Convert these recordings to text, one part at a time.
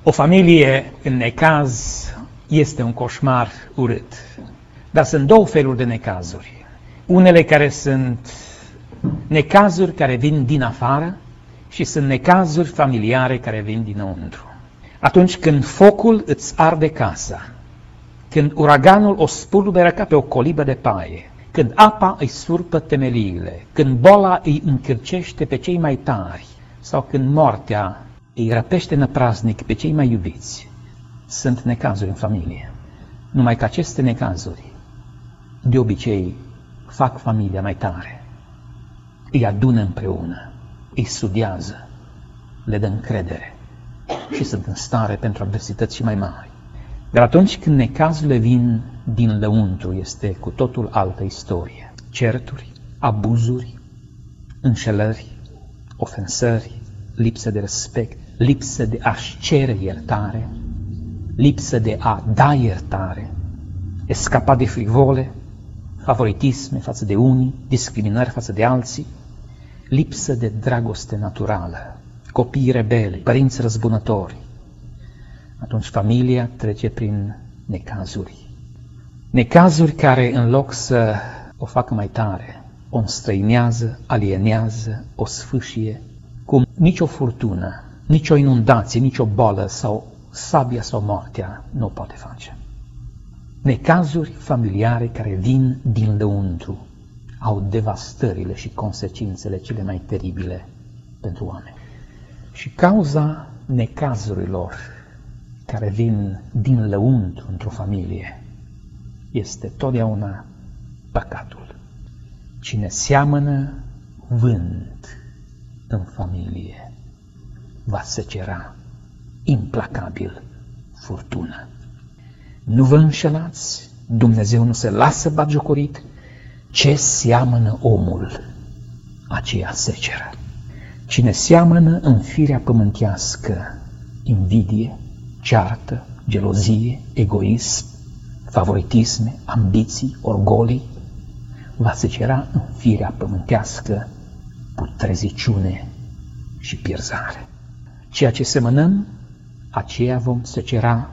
O familie în necaz este un coșmar urât. Dar sunt două feluri de necazuri. Unele care sunt necazuri care vin din afară și sunt necazuri familiare care vin dinăuntru. Atunci când focul îți arde casa, când uraganul o spulberă ca pe o colibă de paie, când apa îi surpă temeliile, când boala îi încârcește pe cei mai tari sau când moartea îi răpește năpraznic pe cei mai iubiți, sunt necazuri în familie. Numai că aceste necazuri de obicei fac familia mai tare, îi adună împreună, îi studiază, le dă încredere și sunt în stare pentru adversități și mai mari. Dar atunci când necazurile vin din lăuntru, este cu totul altă istorie. Certuri, abuzuri, înșelări, ofensări, lipsă de respect, lipsă de a-și cere iertare, lipsă de a da iertare, escapa de frivole, favoritisme față de unii, discriminări față de alții, lipsă de dragoste naturală, copii rebeli, părinți răzbunători. Atunci familia trece prin necazuri. Necazuri care, în loc să o facă mai tare, o înstrăinează, alienează, o sfâșie, cum nicio furtună, nicio inundație, nicio boală sau sabia sau moartea nu o poate face. Necazuri familiare care vin din lăuntru au devastările și consecințele cele mai teribile pentru oameni. Și cauza necazurilor care vin din lăuntru într-o familie este totdeauna păcatul. Cine seamănă vânt în familie va secera implacabil furtună. Nu vă înșelați, Dumnezeu nu se lasă batjocorit, ce seamănă omul, aceea seceră. Cine seamănă în firea pământească invidie, ceartă, gelozie, egoism, favoritisme, ambiții, orgolii, va secera în firea pământească putreziciune și pierzare. Ceea ce semănăm, aceea vom secera,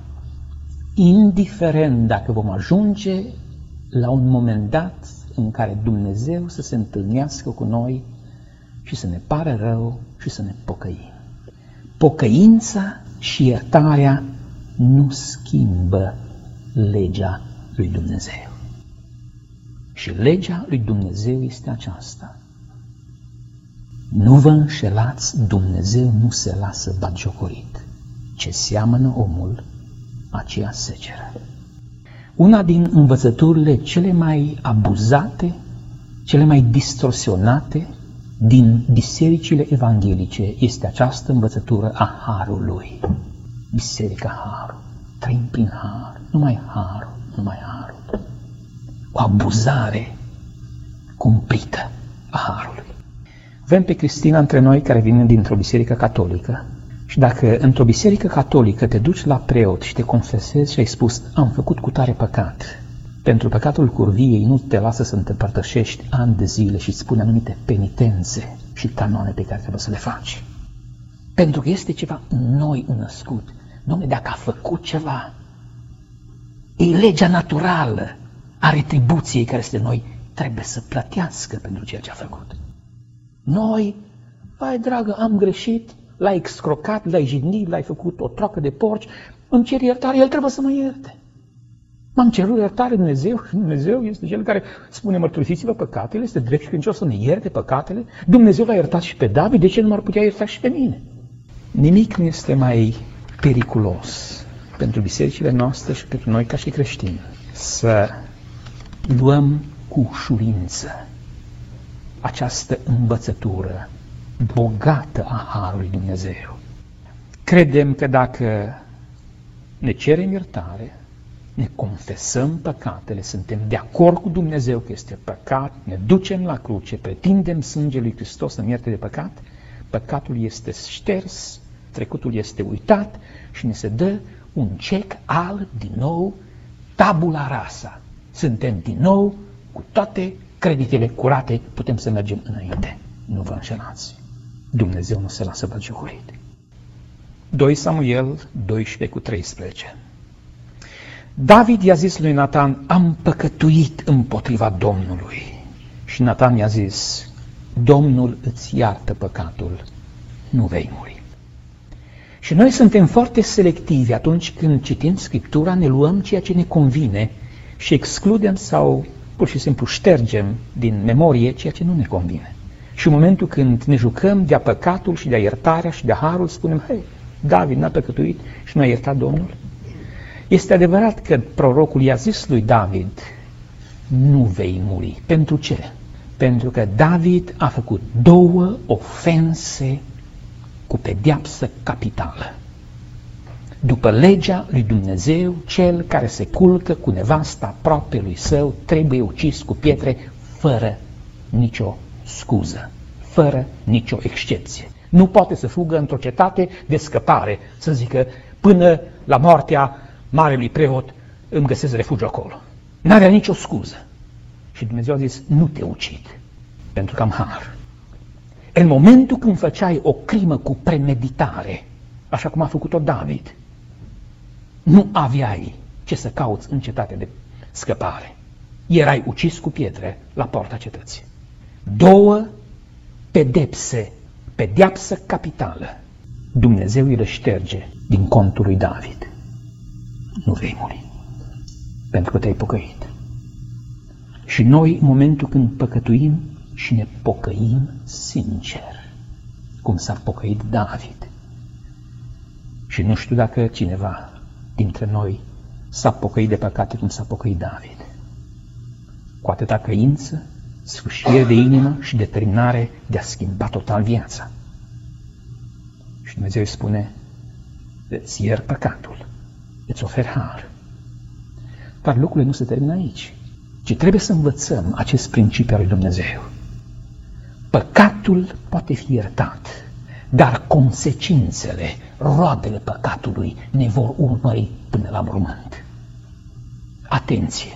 indiferent dacă vom ajunge la un moment dat în care Dumnezeu să se întâlnească cu noi și să ne pare rău și să ne pocăim. Pocăința și iertarea nu schimbă legea lui Dumnezeu. Și legea lui Dumnezeu este aceasta. Nu vă înșelați, Dumnezeu nu se lasă batjocorit. Ce seamănă omul, aceea seceră. Una din învățăturile cele mai abuzate, cele mai distorsionate din bisericile evanghelice este această învățătură a harului. Biserica harul. Trăim prin har. Numai harul. Numai harul. O abuzare cumplită a harului. Avem pe Cristina între noi care vine dintr-o biserică catolică și dacă într-o biserică catolică te duci la preot și te confesezi și ai spus am făcut cu tare păcat, pentru păcatul curviei nu te lasă să te împărtășești ani de zile și îți spune anumite penitențe și canoane pe care trebuie să le faci. Pentru că este ceva în noi născut. Dom'le, dacă a făcut ceva, e legea naturală a retribuției care este noi, trebuie să plătească pentru ceea ce a făcut. Noi, vai dragă, am greșit, l-ai excrocat, l-ai jignit, l-ai făcut o troacă de porci, îmi cer iertare, el trebuie să mă ierte. M-am cerut iertare Dumnezeu și Dumnezeu este Cel care spune mărturisiți-vă păcatele, este drept și credincios să ne ierte păcatele. Dumnezeu l-a iertat și pe David, de ce nu m-ar putea ierta și pe mine? Nimic nu este mai periculos pentru bisericile noastre și pentru noi ca și creștini să luăm cu ușurință această învățătură bogată a harului Dumnezeu. Credem că dacă ne cerem iertare, ne confesăm păcatele, suntem de acord cu Dumnezeu că este păcat, ne ducem la cruce, pretindem sângele lui Hristos să ne ierte de păcat, păcatul este șters, trecutul este uitat și ne se dă un cec alb din nou, tabula rasa. Suntem din nou cu toate creditele curate, putem să mergem înainte. Nu vă înșelați. Dumnezeu nu se lasă batjocorit. 2 Samuel 12:13. David i-a zis lui Natan, am păcătuit împotriva Domnului. Și Natan i-a zis, Domnul îți iartă păcatul, nu vei muri. Și noi suntem foarte selectivi atunci când citim Scriptura, ne luăm ceea ce ne convine și excludem sau pur și simplu ștergem din memorie ceea ce nu ne convine. Și în momentul când ne jucăm de-a păcatul și de-a iertarea și de-a harul, spunem, hei, David n-a păcătuit și nu a iertat Domnul. Este adevărat că prorocul i-a zis lui David, nu vei muri. Pentru ce? Pentru că David a făcut 2 ofense cu pedeapsă capitală. După legea lui Dumnezeu, cel care se culcă cu nevasta aproapelui său trebuie ucis cu pietre fără nicio scuză, fără nicio excepție. Nu poate să fugă într-o cetate de scăpare, să zică, până la moartea marelui preot îmi găsesc refugiu acolo. N-avea nicio scuză. Și Dumnezeu a zis, nu te ucid, pentru că am har. În momentul când făceai o crimă cu premeditare, așa cum a făcut-o David, nu aveai ce să cauți în cetate de scăpare. Erai ucis cu pietre la poarta cetății. 2 pedepse, pedeapsă capitală. Dumnezeu îi le șterge din contul lui David. Nu vei muri, pentru că te-ai pocăit. Și noi, în momentul când păcătuim și ne pocăim sincer, cum s-a pocăit David. Și nu știu dacă cineva dintre noi s-a pocăit de păcate cum s-a pocăit David. Cu atâta căință, sfâșiere de inimă și determinare de a schimba total viața. Și Dumnezeu îi spune, îți iert păcatul, îți ofer har. Dar lucrurile nu se termină aici, ci trebuie să învățăm acest principiu al lui Dumnezeu. Păcatul poate fi iertat, dar consecințele, roadele păcatului ne vor urmări până la mormânt. Atenție!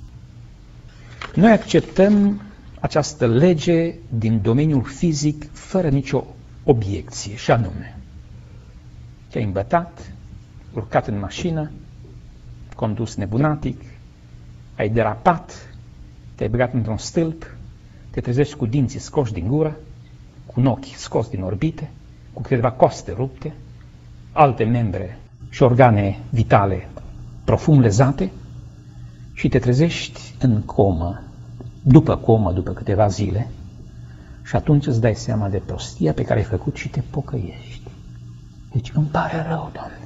Noi acceptăm această lege din domeniul fizic fără nicio obiecție, și anume, te-ai îmbătat, urcat în mașină, condus nebunatic, ai derapat, te-ai băgat într-un stâlp, te trezești cu dinții scoși din gură, cu un ochi scos din orbite, cu câteva coste rupte, alte membre și organe vitale profund lezate și te trezești în comă, după câteva zile, și atunci îți dai seama de prostia pe care ai făcut și te pocăiești. Deci îmi pare rău, Doamne.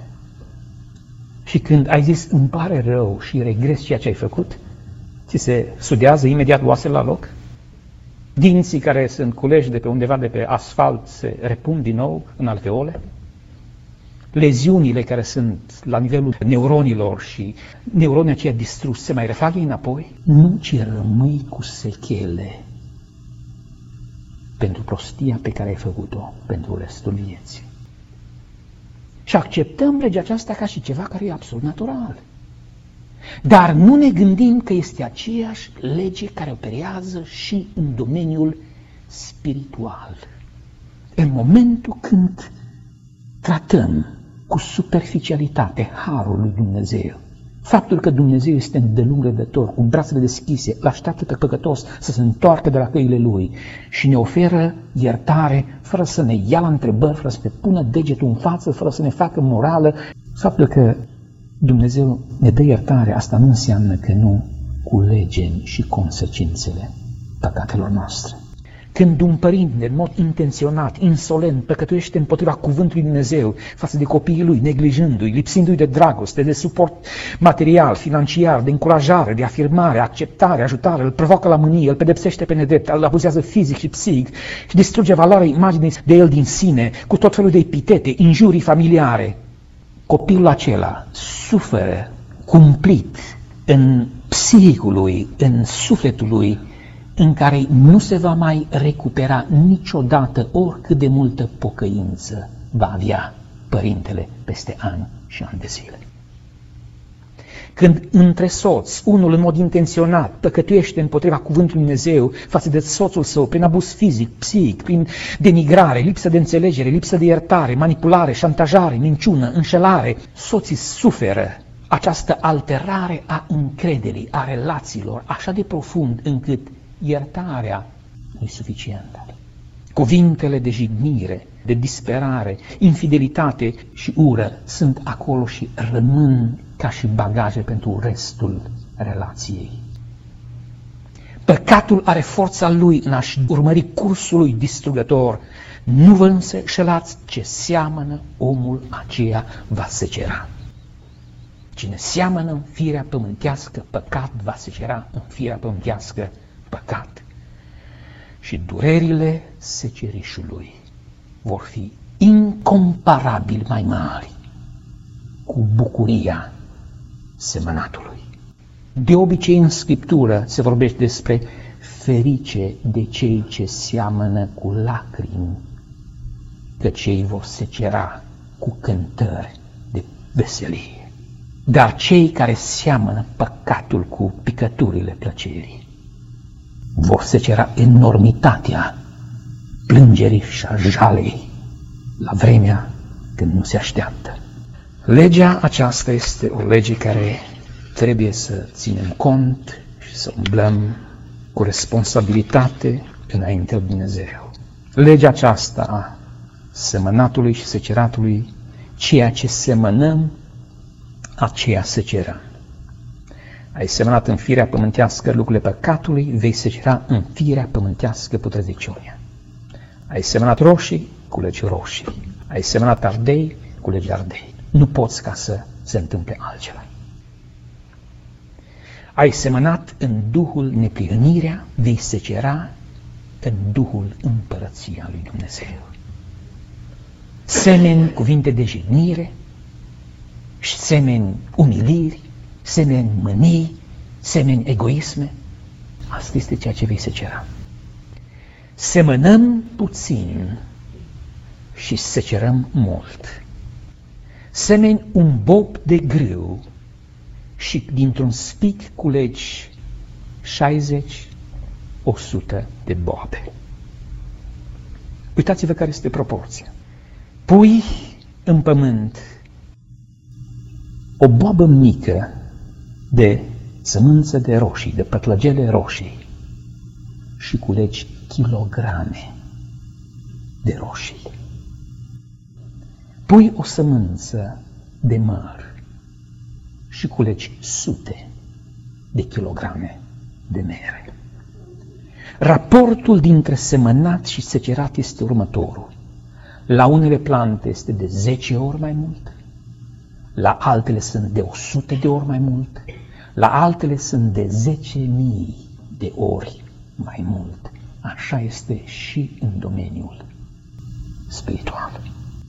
Și când ai zis îmi pare rău și regresi ceea ce ai făcut, ți se sudează imediat oasele la loc? Dinții care sunt culeși de pe undeva de pe asfalt se repun din nou în alveole? Leziunile care sunt la nivelul neuronilor și neuronii aceia distruși se mai refac ei înapoi? Nu, ci rămâi cu sechele pentru prostia pe care ai făcut-o pentru restul vieții. Și acceptăm legea aceasta ca și ceva care e absolut natural. Dar nu ne gândim că este aceeași lege care operează și în domeniul spiritual. În momentul când tratăm cu superficialitate harul lui Dumnezeu, faptul că Dumnezeu este îndelung răbdător, cu brațele deschise, îl așteaptă pe păcătos să se întoarcă de la căile lui și ne oferă iertare fără să ne ia la întrebări, fără să ne pună degetul în față, fără să ne facă morală. Faptul că Dumnezeu ne dă iertare, asta nu înseamnă că nu culegem și consecințele păcatelor noastre. Când un părinte, în mod intenționat, insolent, păcătuiește împotriva cuvântului Dumnezeu față de copiii lui, neglijându-i, lipsindu-i de dragoste, de suport material, financiar, de încurajare, de afirmare, acceptare, ajutare, îl provoacă la mânie, îl pedepsește pe nedrept, îl abuzează fizic și psihic și distruge valoarea imaginii de el din sine, cu tot felul de epitete, injurii familiare, copilul acela suferă cumplit în psihicul lui, în sufletul lui, în care nu se va mai recupera niciodată oricât de multă pocăință va avea părintele peste ani și ani de zile. Când între soți, unul în mod intenționat păcătuiește împotriva cuvântului Dumnezeu față de soțul său, prin abuz fizic, psihic, prin denigrare, lipsă de înțelegere, lipsă de iertare, manipulare, șantajare, minciună, înșelare, soții suferă această alterare a încrederii, a relațiilor, așa de profund încât iertarea nu e suficientă. Cuvintele de jignire, de disperare, infidelitate și ură sunt acolo și rămân ca și bagaje pentru restul relației. Păcatul are forța lui în a-și urmări cursul lui distrugător. Nu vă înșelați, ce seamănă omul aceea va secera. Cine seamănă în firea pământească păcat, va secera în firea pământească păcat. Și durerile secerișului vor fi incomparabil mai mari cu bucuria semănatului. De obicei în Scriptură se vorbește despre ferice de cei ce seamănă cu lacrimi, că cei vor secera cu cântări de veselie. Dar cei care seamănă păcatul cu picăturile plăcerii vor secera enormitatea plângerii și a jalei la vremea când nu se așteaptă. Legea aceasta este o lege care trebuie să ținem cont și să umblăm cu responsabilitate înaintea lui Dumnezeu. Legea aceasta a semănatului și seceratului, ceea ce semănăm, aceea secerăm. Ai semănat în firea pământească lucrurile păcatului, vei secera în firea pământească putreziciunea. Ai semănat roșii, culegi roșii. Ai semănat ardei, culegi ardei. Nu poți ca să se întâmple altceva. Ai semănat în duhul neprihănirea, vei secera în duhul împărăția lui Dumnezeu. Semeni cuvinte de jignire, semeni umiliri, semeni mânii, semeni egoisme. Asta este ceea ce vei secera. Semănăm puțin și secerăm mult. Semeni un bob de grâu și dintr-un spic culegi 60-100 de boabe. Uitați-vă care este proporția. Pui în pământ o boabă mică de sămânță de roșii, de pătlăgele roșii și culegi kilograme de roșii. Pui o sămânță de măr și culegi sute de kilograme de mere. Raportul dintre semănat și secerat este următorul. La unele plante este de 10 ori mai mult, la altele sunt de 100 de ori mai mult, la altele sunt de 10.000 de ori mai mult. Așa este și în domeniul spiritual.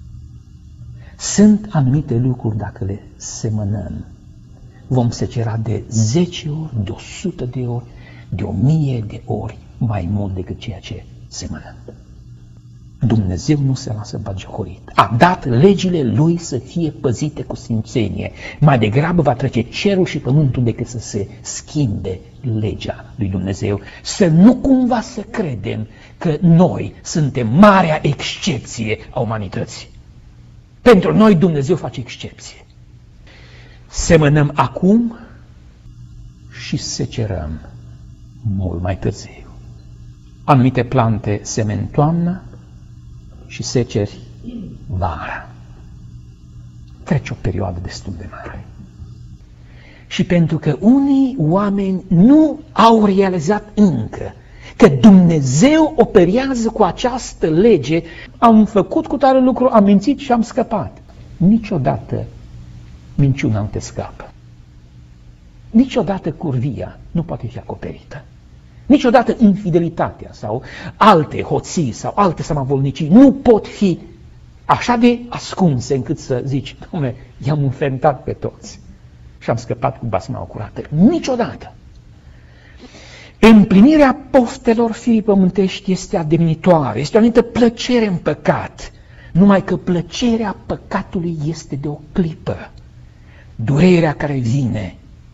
Sunt anumite lucruri, dacă le semănăm, vom secera de 10 ori, de 100 de ori, de 1000 de ori mai mult decât ceea ce semănăm. Dumnezeu nu se lasă batjocorit. A dat legile Lui să fie păzite cu sfințenie. Mai degrabă va trece cerul și pământul decât să se schimbe legea lui Dumnezeu. Să nu cumva să credem că noi suntem marea excepție a umanității. Pentru noi Dumnezeu face excepție. Semănăm acum și secerăm mult mai târziu. Anumite plante semeni toamnă și seceri vara. Trece o perioadă destul de mare. Și pentru că unii oameni nu au realizat încă că Dumnezeu operează cu această lege, am făcut cu tare lucru, am mințit și am scăpat. Niciodată minciuna nu te scapă. Niciodată curvia nu poate fi acoperită. Niciodată infidelitatea sau alte hoții sau alte samavolnicii nu pot fi așa de ascunse încât să zici, dom'le, i-am înfrentat pe toți și am scăpat cu basma curată. Niciodată. Împlinirea poftelor firii pământești este ademnitoare, este o anumită plăcere în păcat, numai că plăcerea păcatului este de o clipă. Durerea care vine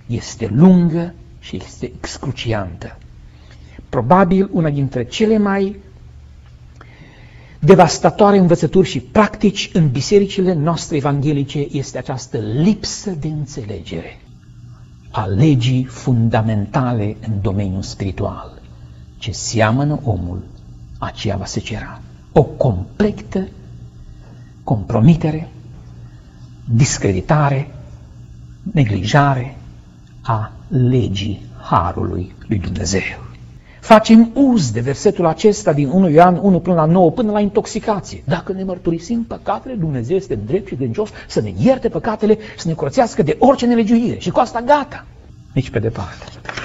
este lungă și este excruciantă. Probabil una dintre cele mai devastatoare învățături și practici în bisericile noastre evanghelice este această lipsă de înțelegere a legii fundamentale în domeniul spiritual. Ce seamănă omul, aceea va secera. O completă compromitere, discreditare, neglijare a legii harului lui Dumnezeu. Facem uz de versetul acesta din 1 Ioan 1 până la 9, până la intoxicație. Dacă ne mărturisim păcatele, Dumnezeu este drept și credincios să ne ierte păcatele, să ne curățească de orice nelegiuire. Și cu asta gata. Nici pe departe.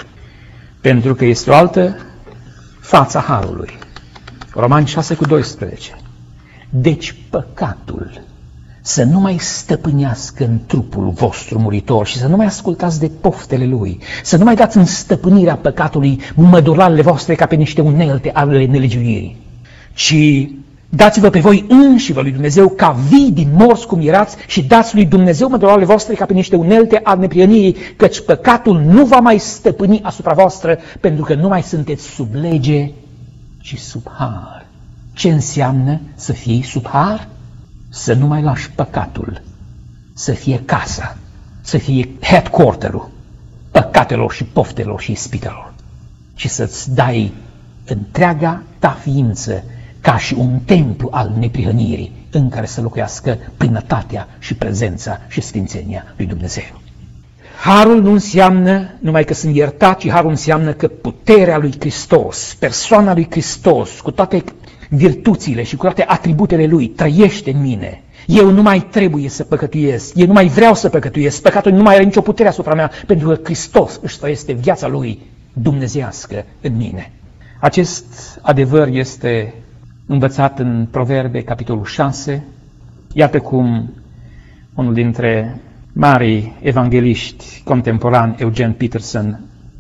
Pentru că este o altă fața harului. Romani 6:12. Deci păcatul să nu mai stăpânească în trupul vostru muritor și să nu mai ascultați de poftele lui, să nu mai dați în stăpânirea păcatului mădulalele voastre ca pe niște unelte ale nelegiuirii, ci dați-vă pe voi înși lui Dumnezeu ca vii din morți cum erați și dați lui Dumnezeu mădulalele voastre ca pe niște unelte ale neprienirii, căci păcatul nu va mai stăpâni asupra voastră, pentru că nu mai sunteți sub lege, ci sub har. Ce înseamnă să fii sub har? Să nu mai lași păcatul să fie casa, să fie headquarter-ul păcatelor și poftelor și ispitelor, ci să-ți dai întreaga ta ființă ca și un templu al neprihănirii în care să locuiască plinătatea și prezența și sfințenia lui Dumnezeu. Harul nu înseamnă numai că sunt iertat, ci harul înseamnă că puterea lui Hristos, persoana lui Hristos, cu toate virtuțile și cu toate atributele lui, trăiește în mine. Eu nu mai trebuie să păcătuiesc, eu nu mai vreau să păcătuiesc, păcatul nu mai are nicio putere asupra mea, pentru că Hristos își trăiește viața lui dumnezeiască în mine. Acest adevăr este învățat în Proverbe, capitolul 6. Iată cum unul dintre marii evangeliști contemporani, Eugene Peterson,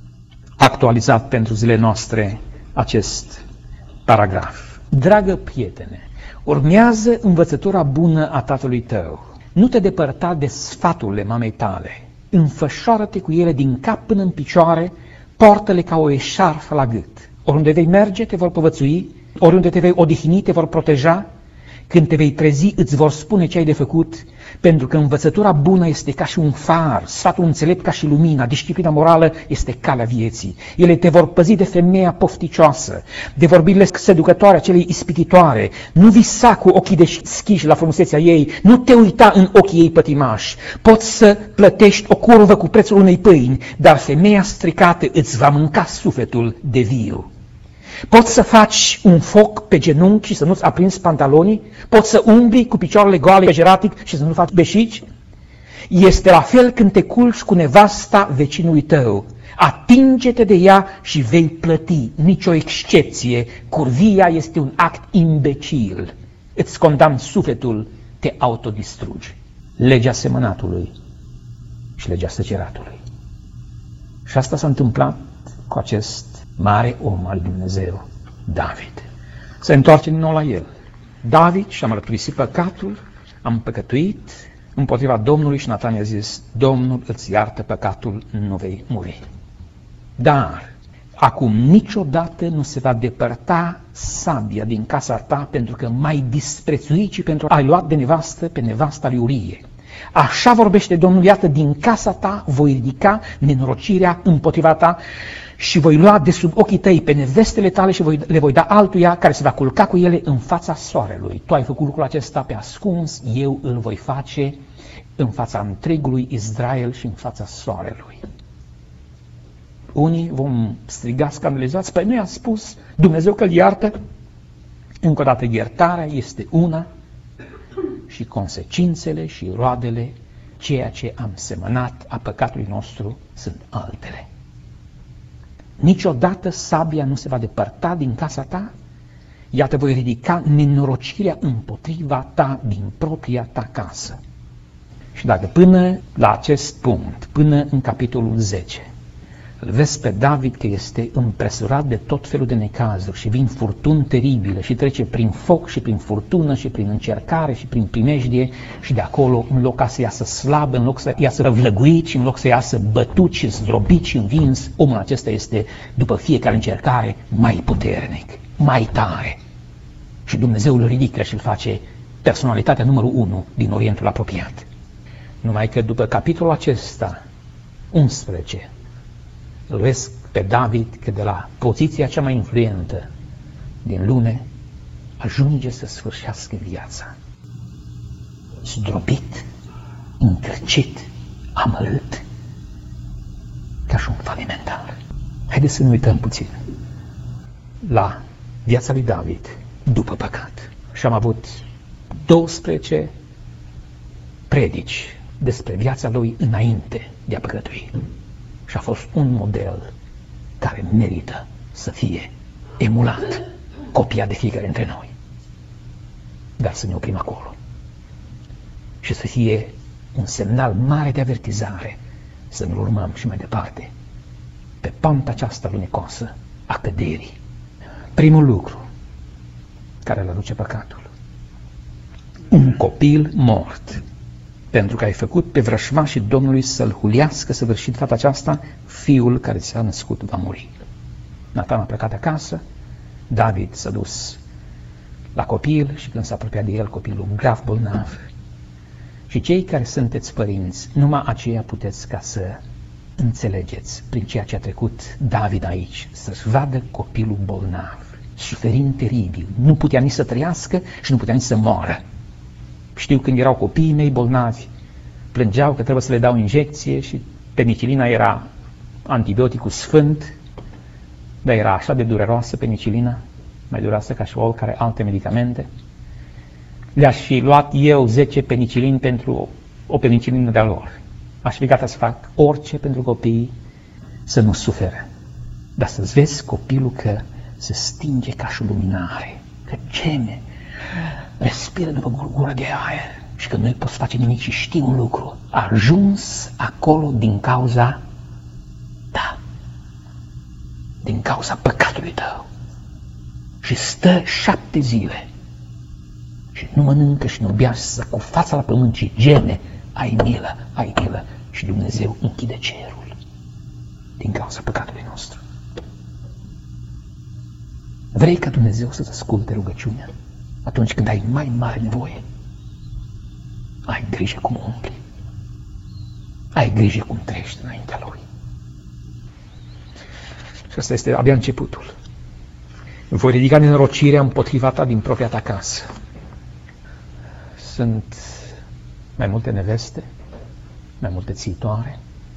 a actualizat pentru zilele noastre acest paragraf. Dragă prietene, urmează învățătura bună a tatălui tău. Nu te depărta de sfaturile mamei tale. Înfășoară-te cu ele din cap până în picioare, poartă-le ca o eșarfă la gât. Oriunde vei merge, te vor povățui, oriunde te vei odihni, te vor proteja. Când te vei trezi, îți vor spune ce ai de făcut, pentru că învățătura bună este ca și un far, sfatul înțelept ca și lumina, disciplina morală este calea vieții. Ele te vor păzi de femeia pofticioasă, de vorbirile seducătoare a celei ispititoare. Nu visa cu ochii deschiși la frumusețea ei, nu te uita în ochii ei pătimași. Poți să plătești o curvă cu prețul unei pâini, dar femeia stricată îți va mânca sufletul de viu. Poți să faci un foc pe genunchi și să nu-ți aprinzi pantalonii? Poți să umbli cu picioarele goale pe jeratic și să nu faci beșici? Este la fel când te culci cu nevasta vecinului tău. Atinge-te de ea și vei plăti, nicio excepție. Curvia este un act imbecil. Îți condamn sufletul, te autodistrugi. Legea semănatului și legea seceratului. Și asta s-a întâmplat cu acest mare om al Dumnezeu, David. Se întoarce din nou la el. David și-a mărturisit păcatul, am păcătuit împotriva Domnului și Natan i-a zis, Domnul îți iartă păcatul, nu vei muri. Dar acum niciodată nu se va depărta sabia din casa ta pentru că m-ai disprețuit și pentru a-i luat de nevastă pe nevasta lui Urie. Așa vorbește Domnul, iată, din casa ta voi ridica nenorocirea împotriva ta și voi lua de sub ochii tăi pe nevestele tale și le voi da altuia care se va culca cu ele în fața soarelui. Tu ai făcut lucrul acesta pe ascuns, eu îl voi face în fața întregului Israel și în fața soarelui. Unii vom striga scandalizați, păi nu i-a spus Dumnezeu că îl iartă? Încă o dată, iertarea este una și consecințele și roadele, ceea ce am semănat a păcatului nostru, sunt altele. Niciodată sabia nu se va depărta din casa ta, iată voi ridica nenorocirea împotriva ta din propria ta casă. Și dacă până la acest punct, până în capitolul 10, Îl vezi pe David că este împresurat de tot felul de necazuri și vin furtuni teribile și trece prin foc și prin furtună și prin încercare și prin primejdie și de acolo, în loc să iasă slab, în loc să iasă răvlăguit și în loc să iasă bătut și zdrobit și învins, omul acesta este, după fiecare încercare, mai puternic, mai tare. Și Dumnezeu îl ridică și îl face personalitatea numărul 1 din Orientul apropiat. Numai că după capitolul acesta, 11, îl vezi pe David că de la poziția cea mai influentă din lume ajunge să sfârșească viața. Zdrobit, încrăcit, amărât, ca și un falimentar. Haideți să ne uităm puțin la viața lui David după păcat. Și am avut 12 predici despre viața lui înainte de a păcătui. Și a fost un model care merită să fie emulat, copiat de fiecare dintre noi. Dar să ne oprim acolo. Și să fie un semnal mare de avertizare să ne urmăm și mai departe pe panta aceasta lunecoasă a căderii. Primul lucru care îl aduce păcatul. Un copil mort. Pentru că ai făcut pe vrășmașii Domnului să-l hulească, săvârșit fata aceasta, fiul care ți-a născut va muri. Natan a plecat acasă, David s-a dus la copil și când s-a apropiat de el, copilul grav bolnav. Și cei care sunteți părinți, numai aceia puteți ca să înțelegeți prin ceea ce a trecut David aici, să-și vadă copilul bolnav, suferind teribil, nu putea nici să trăiască și nu putea nici să moară. Știu când erau copiii mei bolnavi, plângeau că trebuie să le dau injecție și penicilina era antibioticul sfânt, dar era așa de dureroasă penicilina, mai dureroasă ca și oricare alte medicamente. Le-aș fi luat eu 10 penicilini pentru o penicilină de-a lor. Aș fi gata să fac orice pentru copii să nu sufere. Dar să-ți vezi copilul că se stinge ca și luminare, că geme, respiră după gură de aer și că nu îi poți face nimic și știi un lucru. A ajuns acolo din cauza ta, din cauza păcatului tău. Și stă 7 zile și nu mănâncă și nu bea, să cu fața la pământ și geme, ai milă, ai milă. Și Dumnezeu închide cerul din cauza păcatului nostru. Vrei ca Dumnezeu să-ți asculte rugăciunea atunci când ai mai mare nevoie? Ai grijă cum umpli. Ai grijă cum treci înaintea Lui. Și asta este abia începutul. Voi ridica nenorocirea împotriva ta din propria ta casă. Sunt mai multe neveste, mai multe țiitoare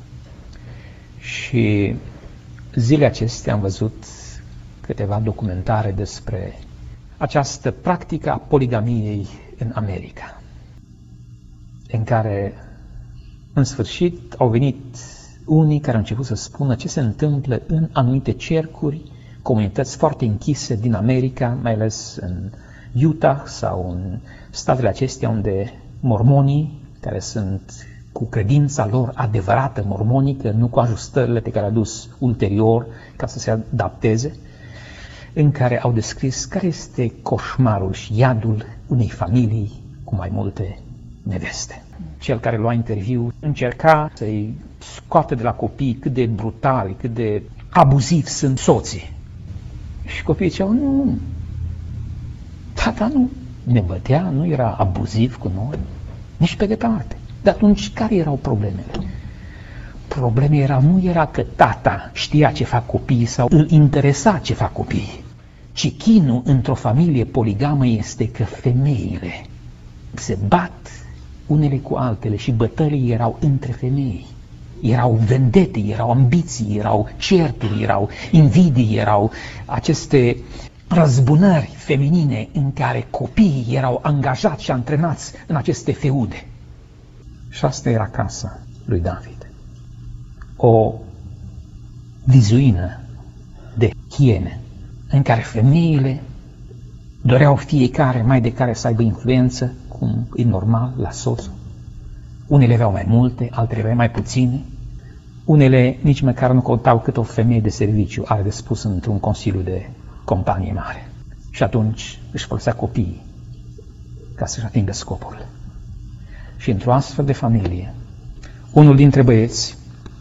și zilele acestea am văzut câteva documentare despre această practică a poligamiei în America, în care, în sfârșit, au venit unii care au început să spună ce se întâmplă în anumite cercuri, comunități foarte închise din America, mai ales în Utah sau în statele acestea unde mormonii, care sunt cu credința lor adevărată mormonică, nu cu ajustările pe care le-a dus ulterior ca să se adapteze, în care au descris care este coșmarul și iadul unei familii cu mai multe neveste. Cel care lua interviu încerca să-i scoată de la copii cât de brutali, cât de abuzivi sunt soții. Și copiii ziceau, nu, tata nu ne bătea, nu era abuziv cu noi, nici pe departe. Dar atunci care erau problemele? Problema nu era că tata știa ce fac copiii sau îl interesa ce fac copiii, ci chinul într-o familie poligamă este că femeile se bat unele cu altele și bătălii erau între femei. Erau vendete, erau ambiții, erau certuri, erau invidii, erau aceste răzbunări feminine în care copiii erau angajați și antrenați în aceste feude. Și asta era casa lui David. O vizuină de hiene în care femeile doreau fiecare mai de care să aibă influență, cum e normal la soț. Unele aveau mai multe, altele aveau mai puține. Unele nici măcar nu contau cât o femeie de serviciu are de spus într-un consiliu de companie mare. Și atunci își folosea copiii ca să-și atingă scopul. Și într-o astfel de familie, unul dintre băieți,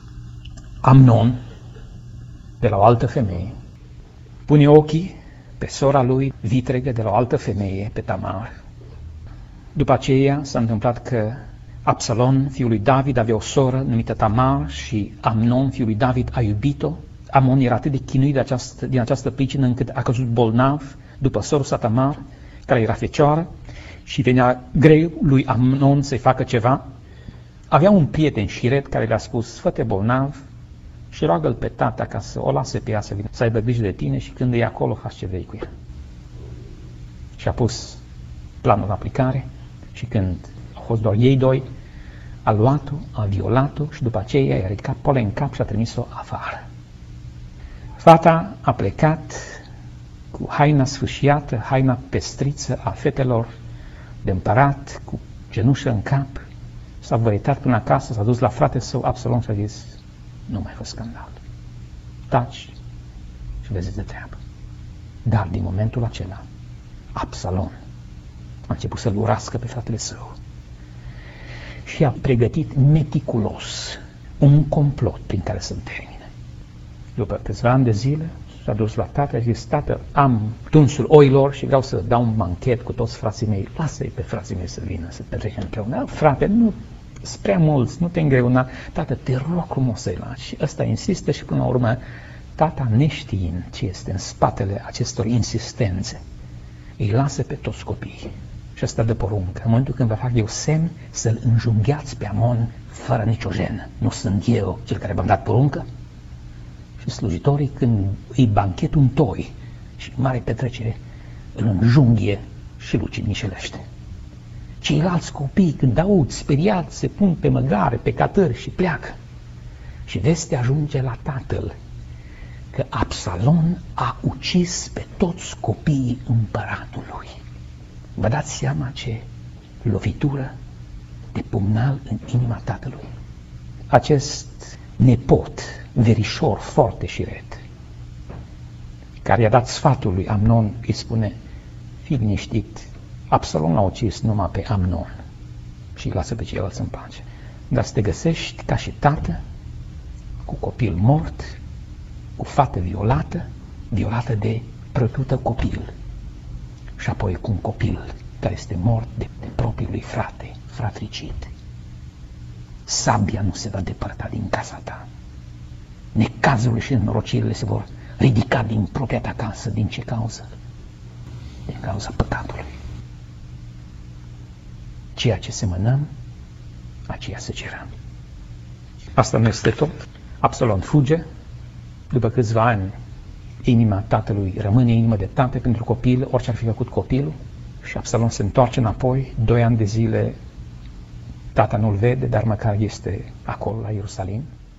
Amnon, de la o altă femeie, pune ochii pe sora lui vitregă de la o altă femeie, pe Tamar. După aceea s-a întâmplat că Absalom, fiul lui David, avea o soră numită Tamar și Amnon, fiul lui David, a iubit-o. Amnon era atât de chinuit din această pricină încât a căzut bolnav după sora sa Tamar, care era fecioară, și venea greu lui Amnon să-i facă ceva. Avea un prieten șiret care le-a spus: fă-te bolnav și roagă-l pe tata ca să o lase pe ea să vină, să aibă grijă de tine și când e acolo, faci ce vrei cu ea. Și a pus planul în aplicare și când au fost doar ei doi, a luat-o, a violat-o și după aceea i-a ridicat pole în cap și a trimis-o afară. Fata a plecat cu haina sfâșiată, haina pestriță a fetelor de împărat, cu genușă în cap, s-a văitat până acasă, s-a dus la fratele său Absalom și a zis: nu mai fă scandal, taci și vezi de treabă. Dar din momentul acela, Absalom a început să-l urască pe fratele său și a pregătit meticulos un complot prin care să-l termine. După câțiva ani de zile s-a dus la tată și a zis: tată, am tunsul oilor și vreau să dau un banchet cu toți frații mei. Lasă-i pe frații mei să vină, să petrecem împreună. Frate, nu, sunt prea mulți, nu te îngreuna. Tată, te rog frumos să-i lași. Și ăsta insistă și până la urmă, tata, neștiind ce este în spatele acestor insistențe, îi lasă pe toți copiii. Și ăsta dă poruncă: în momentul când vă fac eu semn, să-l înjunghiați pe Amon fără nicio jenă. Nu sunt eu cel care v-am dat poruncă? Și slujitorii, când îi banchetul în toi și mare petrecere, îl înjunghie și lucidnișelește. Ceilalți copii, când aud speriați, se pun pe măgare, pe catări și pleacă. Și vestea ajunge la tatăl că Absalom a ucis pe toți copiii împăratului. Vă dați seama ce lovitură de pumnal în inima tatălui? Acest nepot, verișor, foarte șiret, care i-a dat sfatul lui Amnon, îi spune: fii liniștit, Absalom l-a ucis numai pe Amnon și îi lasă pe ceilalți în pace. Dar să te găsești ca și tată, cu copil mort, cu fată violată de prătută copil, și apoi cu un copil care este mort de propriul lui frate, fratricid. Sabia nu se va depărta din casa ta. Necazurile și nenorocirile se vor ridica din propria ta casă. Din ce cauză? Din cauza păcatului. Ceea ce semănăm, aceea săgerăm. Asta nu este tot. Absalom fuge. După câțiva ani, inima tatălui rămâne inimă de tată pentru copil, orice ar fi făcut copilul. Și Absalom se întoarce înapoi. 2 ani de zile tata nu-l vede, dar măcar este acolo la Ierusalim.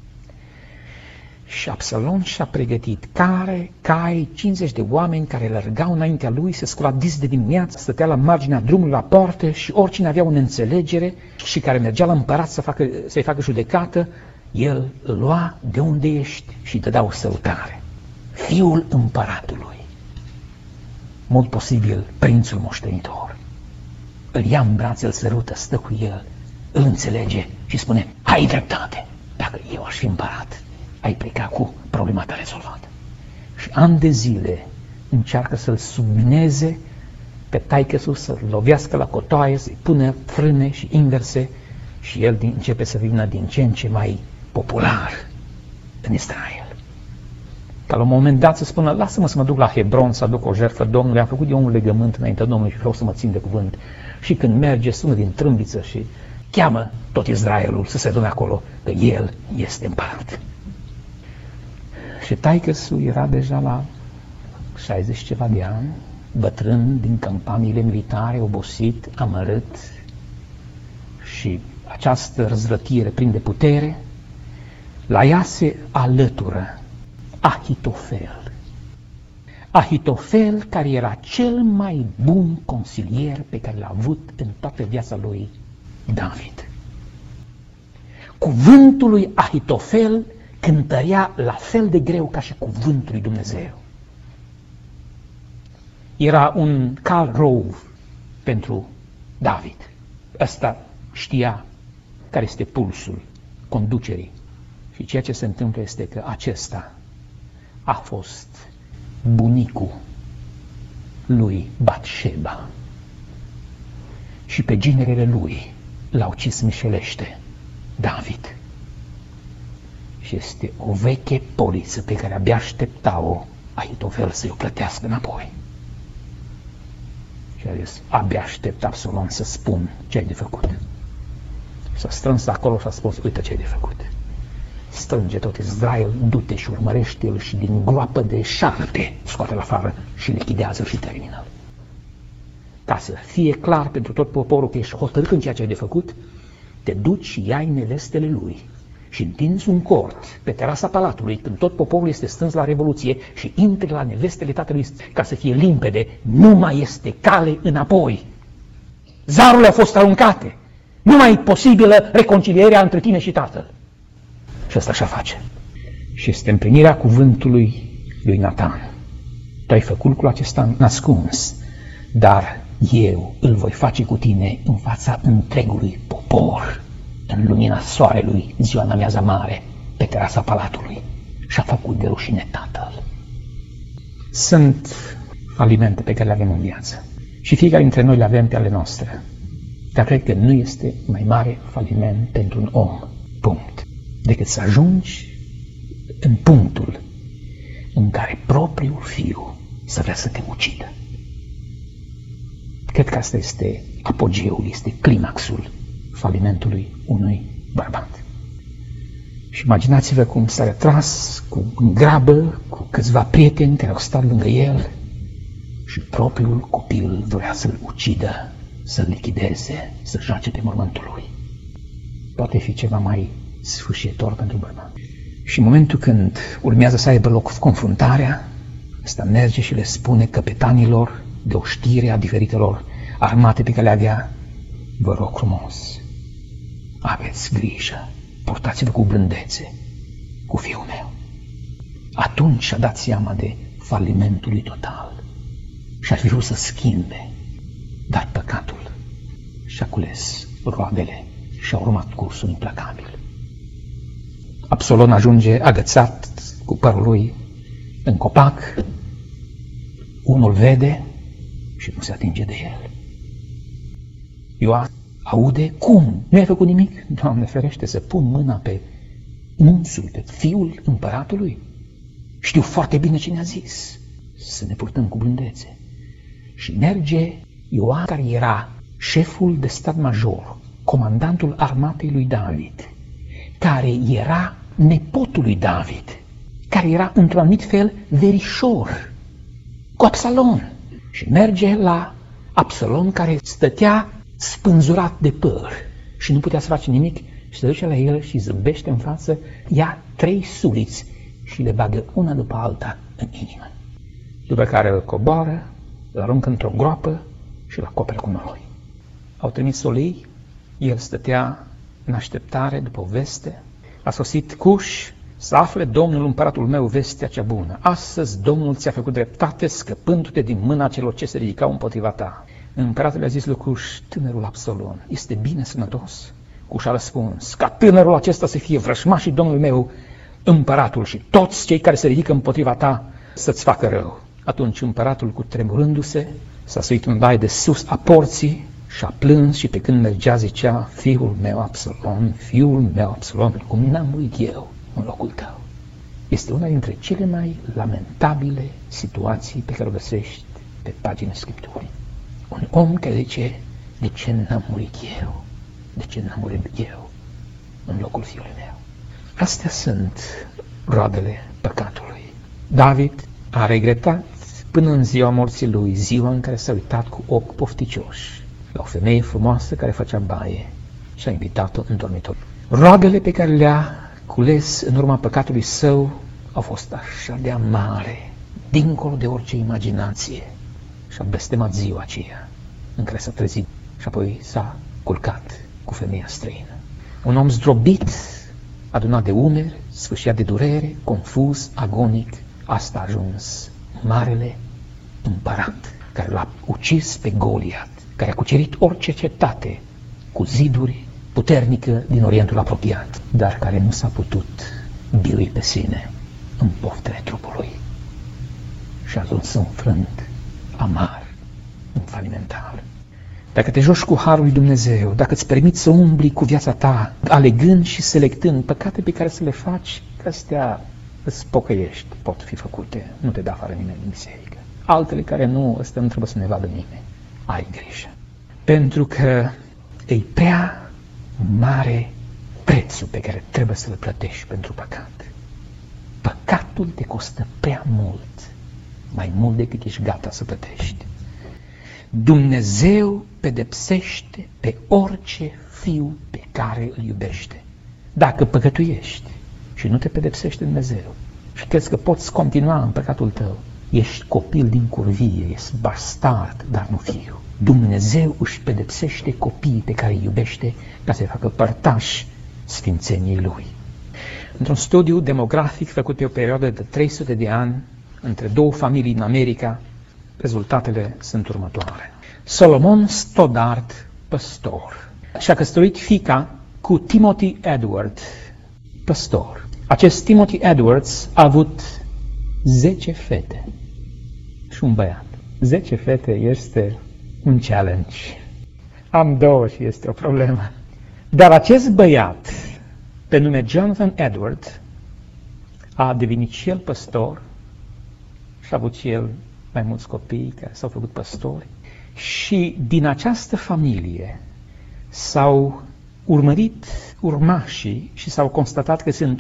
Și Absalom și-a pregătit cai, 50 de oameni care lărgau înaintea lui, se scula dis de dimineață, stătea la marginea drumului la poartă și oricine avea o înțelegere și care mergea la împărat să-i facă judecată, el îl lua de unde ești și dădea o sărutare. Fiul împăratului, mult posibil prințul moștenitor, îl ia în brațe, îl sărută, stă cu el, îl înțelege și spune: ai dreptate, dacă eu aș fi împărat, ai pleca cu problema ta rezolvată. Și ani de zile încearcă să-l submineze pe taică-su, să-l lovească la cotoaie, să-i pună frâne și inverse și el începe să vină din ce în ce mai popular în Israel. Ca la un moment dat să spună: lasă-mă să mă duc la Hebron să aduc o jertfă Domnului, am făcut eu un legământ înaintea Domnului și vreau să mă țin de cuvânt. Și când merge, sună din trâmbiță și cheamă tot Israelul să se adune acolo, că el este împărat. Și taică-su era deja la 60 ceva de ani, bătrân din campaniile militare, obosit, amărât, și această răzvrătire prinde putere. La ea se alătură Ahitofel. Ahitofel, care era cel mai bun consilier pe care l-a avut în toată viața lui David. Cuvântul lui Ahitofel cântărea la fel de greu ca și cuvântul lui Dumnezeu. Era un cal rou pentru David. Ăsta știa care este pulsul conducerii. Și ceea ce se întâmplă este că acesta a fost bunicul lui Batșeba. Și pe ginerele lui l-a ucis mișelește David. Și este o veche poliță pe care abia aștepta-o Ahitofel să-i o plătească înapoi. Și a zis, abia aștept Absalom să spun ce ai de făcut. S-a strâns acolo și a spus, uite ce ai de făcut. Strânge tot Israel, du-te și urmărește-l și din groapă de șarpe scoate-l afară și lichidează și termină. Ca să fie clar pentru tot poporul că ești hotărât în ceea ce ai de făcut, te duci și iai nevestele lui și întinzi un cort pe terasa palatului când tot poporul este strâns la Revoluție și intri la nevestele tatălui ca să fie limpede, nu mai este cale înapoi. Zarurile au fost aruncate, nu mai e posibilă reconcilierea între tine și tatăl. Și asta așa face. Și este împlinirea cuvântului lui Natan. Tu ai făcut lucrul acesta nascuns, dar eu îl voi face cu tine în fața întregului popor, în lumina soarelui, ziua în amiaza mare, pe terasa palatului. Și-a făcut de rușine tatăl. Sunt falimente pe care le avem în viață. Și fiecare dintre noi le avem pe ale noastre. Dar cred că nu este mai mare faliment pentru un om, punct, decât să ajungi în punctul în care propriul fiu să vrea să te ucidă. Cred că asta este apogeul, este climaxul falimentului unui bărbat. Și imaginați-vă cum s-a retras în grabă cu câțiva prieteni care au stat lângă el și propriul copil vrea să-l ucidă, să-l lichideze, să joace pe mormântul lui. Poate fi ceva mai sfârșitor pentru bărbat. Și în momentul când urmează să aibă loc confruntarea, ăsta merge și le spune căpetanilor de o știre a diferitelor armate pe care le avea, vă rog frumos, aveți grijă, purtați-vă cu blândețe cu fiul meu. Atunci și-a dat seama de falimentul lui total și ar fi vrut să schimbe, dar păcatul și-a cules roadele și-a urmat cursul implacabil. Absalom ajunge agățat cu părul lui în copac, unul vede și nu se atinge de el. Ioab aude, cum? Nu ai făcut nimic? Doamne ferește, să pun mâna pe unsul, pe fiul împăratului? Știu foarte bine ce ne-a zis, să ne purtăm cu blândețe. Și merge Ioab, care era șeful de stat major, comandantul armatei lui David, care era nepotul lui David, care era într-un anumit fel verișor cu Absalom. Și merge la Absalom, care stătea spânzurat de păr și nu putea să face nimic, și se duce la el și zâmbește în față, ia 3 suliți și le bagă una după alta în inimă. După care îl coboară, îl aruncă într-o groapă și îl acoperă cu noroi. Au trimis solii, el stătea în așteptare după o veste. A sosit Cuș să afle Domnul împăratul meu vestea cea bună. Astăzi Domnul ți-a făcut dreptate scăpându-te din mâna celor ce se ridicau împotriva ta. Împăratul a zis lui Cuș, tânărul Absalom, este bine sănătos? Cuș a răspuns, ca tânărul acesta să fie vrăjmașii Domnului meu, împăratul, și toți cei care se ridică împotriva ta să-ți facă rău. Atunci împăratul, cu tremurându-se, s-a suit în baie de sus a porții și a plâns, și pe când mergea zicea, fiul meu Absalom, cum n-am murit eu în locul tău. Este una dintre cele mai lamentabile situații pe care o găsești pe pagina Scripturii. Un om care zice, de ce n-am murit eu? De ce n-am murit eu în locul fiului meu? Astea sunt roadele păcatului. David a regretat până în ziua morții lui, ziua în care s-a uitat cu ochi pofticioși la o femeie frumoasă care făcea baie și a invitat-o în dormitor. Roadele pe care le-a cules în urma păcatului său au fost așa de amare, dincolo de orice imaginație, și a blestemat ziua aceea în care s-a trezit și apoi s-a culcat cu femeia străină. Un om zdrobit, adunat de umeri, sfâșia de durere, confuz, agonic. Asta a ajuns marele împărat care l-a ucis pe Goliat, care a cucerit orice cetate cu ziduri puternică din Orientul apropiat, dar care nu s-a putut birui pe sine în poftele trupului și a ajuns înfrânt, amar, falimentar. Dacă te joci cu harul lui Dumnezeu, dacă îți permiți să umbli cu viața ta, alegând și selectând păcate pe care să le faci, că astea îți pocăiești, pot fi făcute, nu te da afară nimeni din biserică. Altele care nu, ăsta nu trebuie să ne vadă nimeni. Ai grijă. Pentru că e prea mare prețul pe care trebuie să-l plătești pentru păcat. Păcatul te costă prea mult, mai mult decât ești gata să plătești. Dumnezeu pedepsește pe orice fiu pe care îl iubește. Dacă păcătuiești și nu te pedepsește Dumnezeu și crezi că poți continua în păcatul tău, ești copil din curvie, ești bastard, dar nu fiu. Dumnezeu își pedepsește copiii pe care îi iubește ca să-i facă părtași sfințeniei Lui. Într-un studiu demografic făcut pe o perioadă de 300 de ani între două familii în America, rezultatele sunt următoare. Solomon Stoddard, păstor, și-a căsătorit fiica cu Timothy Edward, păstor. Acest Timothy Edwards a avut 10 fete și un băiat. 10 fete este un challenge. Am 2 și este o problemă. Dar acest băiat, pe nume Jonathan Edward, a devenit și el păstor și a avut și el mai mulți copii care s-au făcut păstori. Și din această familie s-au urmărit urmașii și s-au constatat că sunt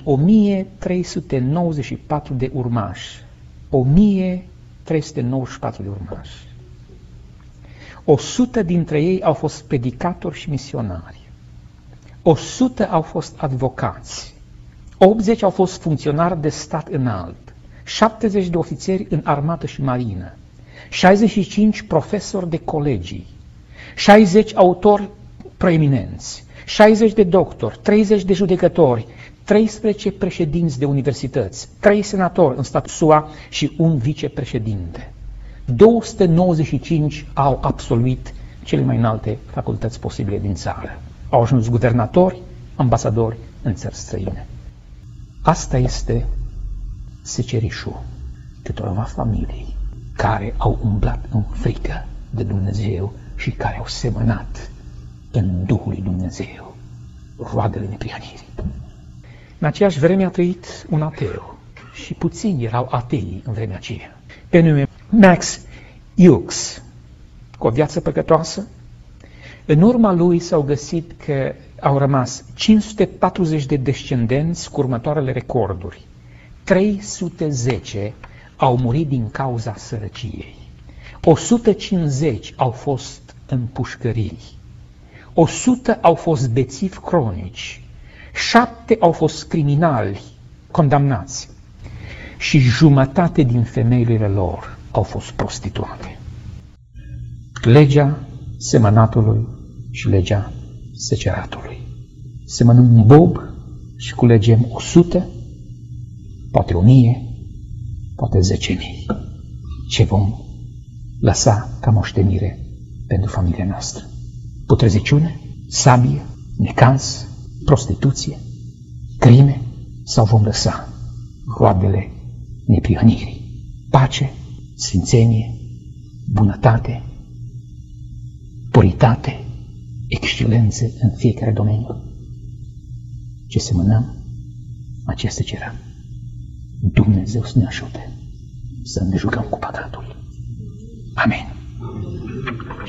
1394 de urmași. 1394 de urmași. 100 dintre ei au fost predicatori și misionari. 100 au fost advocați. 80 au fost funcționari de stat înalt. 70 de ofițeri în armată și marină. 65 profesori de colegii. 60 autori proeminenți. 60 de doctori, 30 de judecători, 13 președinți de universități, 3 senatori în statul SUA și un vicepreședinte. 295 au absolvit cele mai înalte facultăți posibile din țară. Au ajuns guvernatori, ambasadori în țări străine. Asta este secerișul câtorva familii care au umblat în frică de Dumnezeu și care au semănat în Duhul lui Dumnezeu roadele neprihănirii. În aceeași vreme a trăit un ateu și puțini erau atei în vremea aceea. Pe nume Max Hughes, cu o viață păcătoasă. În urma lui s-au găsit că au rămas 540 de descendenți cu următoarele recorduri. 310 au murit din cauza sărăciei. 150 au fost în pușcării. 100 au fost bețivi cronici. 7 au fost criminali condamnați. Și jumătate din femeile lor au fost prostituate. Legea semănatului și legea seceratului. Semănăm un bob și culegem 100, poate 1000, poate 10.000. Ce vom lăsa ca moștenire pentru familia noastră? Putreziciune, sabie, necaz, prostituție, crime, sau vom lăsa roadele neprihănirii? Pace, sfințenie, bunătate, puritate, excelență în fiecare domeniu. Ce semănăm, aceste cerăm. Dumnezeu să ne ajute să ne jucăm cu păcatul. Amin.